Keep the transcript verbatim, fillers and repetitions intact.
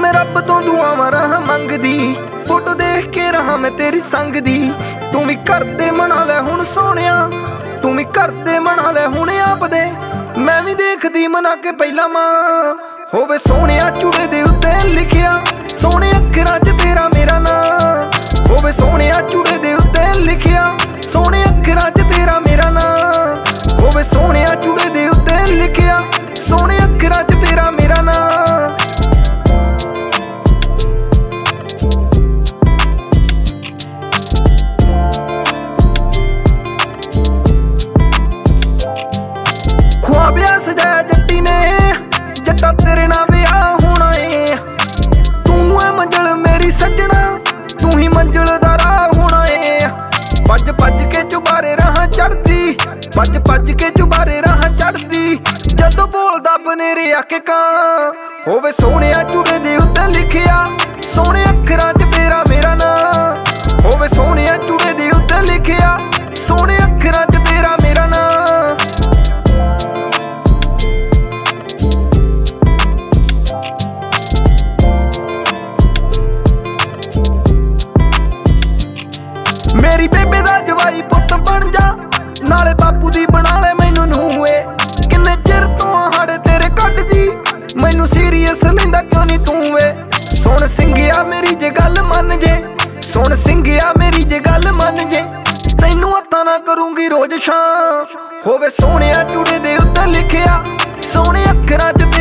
मैं रब तो दुआवां रहा मंगदी, फोटो देख के रहा मैं तेरी संग दी। तू भी कर दे मना ले हुण सोहणिया, तू भी कर दे मना ले हुण आप दे। मैं भी देखदी मना के पहला मां होवे सोहणिया चूड़े दे उत्ते लिखिया, सोहणे अखरां च तेरा मेरा नां होवे सोहणिया चूड़े दे उत्ते लिखिया, सोहणे अखरां च तेरा मेरा नां होवे सोहणिया चूड़े दे उत्ते लिखिया, सोहणे अखरां च तेरा मेरा नां। ख्वाबिया सजाया जट्टी ने जट्टा तेरे नाल विआह होना है, तू है मंजिल मेरी सजना, तू ही मंजिल दा राह होना है। भज भज के चुबारे राह चढ़दी, भज भज के चुबारे राह चढ़दी, जदों बोलदा बनेरे आके कां होवे सोहणिया चूड़े दे उत्ते लिखिया, सोहणे अखरां च तेरा मेरा नां होवे सोहणिया चूड़े दे उत्ते लिखिया, सोहणे अखरां च तेरा मेरा नां। मेरी बेबे दा जवाई पुत्त बन जा, नाले बापू दी बना ले मैनू नूंह ए। किन्ने चिर तो हाड़े तेरे कट जी, मैनू सीरियस लैंदा क्यों नी तू ए। सुन सिंघिया मेरी जे गल मन जे, सुन सिंघिया मेरी जे गल मन जे, तैनू हत्थां ना करूंगी रोज शाम होवे सोहणिया चूड़े दे उत्ते लिखिया, सोहणे अखरां च